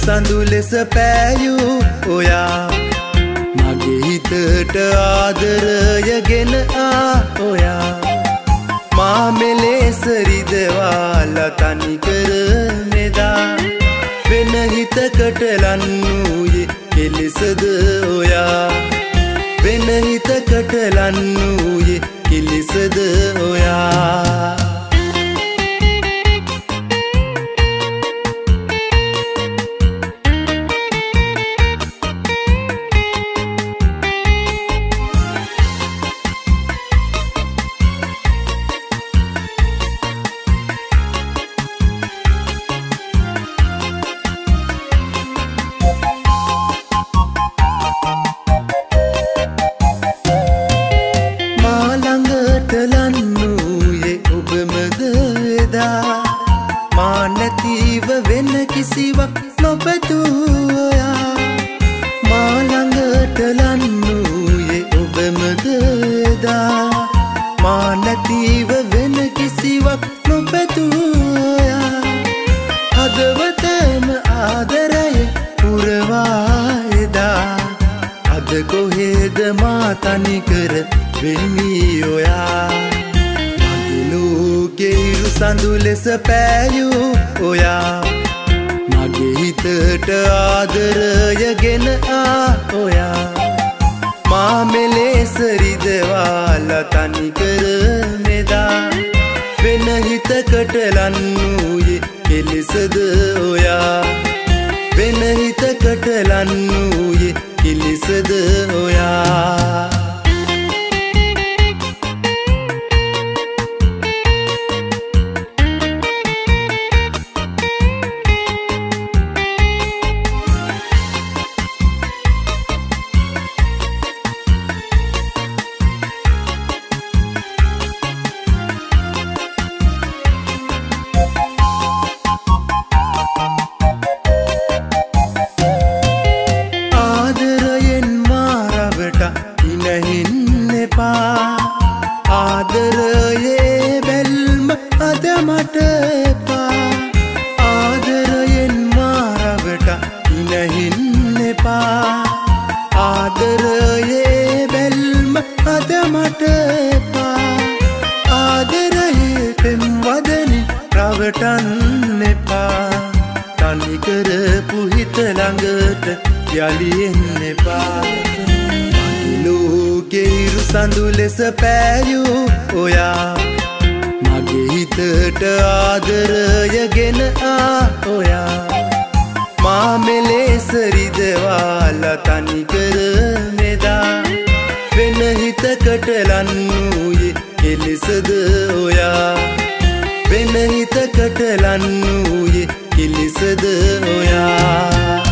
සඳු ලෙස පෑයූ ඔයා මගේ හිතට ආදරයගෙන ඔයා මා මෙලෙස රිදවාලා තනි කර මෙදා වෙන හිතකට ලන්නූයේ කෙලෙසද ඔයා වෙන හිතකට ලන්නූයේ කෙලෙසද ඔයා මා නැතිව වෙන කිසිවක් නොපැතූ ඔයා මා ළඟට ලන්නූයේ ඔබමද එදා මා නැතිව වෙන කිසිවක් නොපැතූ ඔයා හදවතම ආදරය පුරවා එදා අද කොහෙද මා තනිකර වෙන්නේ ඔයා සඳු ලෙස පෑයූ ඔයා මගේ හිතට ආදරයගෙන ඔයා මා මෙලෙස රිදවාලා තනි කර මෙදා වෙන හිතකට ලන්නූයේ කෙලෙසද ඔයා වෙන හිතකට ලන්නූයේ කෙලෙසද ඔයා ආදරයේ බැල්ම අද මට එපා ආදරයෙන් මාරවට ඉනහින්න එපා ආදරයේ බැල්ම අද මට එපා ආදරයේ පෙම් වදනින් රවටන්න එපා තනි කරපු හිත ළඟට යලි එන්න එපා ලෝකෙහිරු සඳු ලෙස පෑයූ ඔයා මගේ හිතට ආදරයගෙන ඔයා මා මෙලෙස රිදවාලා තනි කර මෙදා වෙන හිතකට ලන්නූයේ කෙලෙසද ඔයා වෙන හිතකට ලන්නූයේ කෙලෙසද ඔයා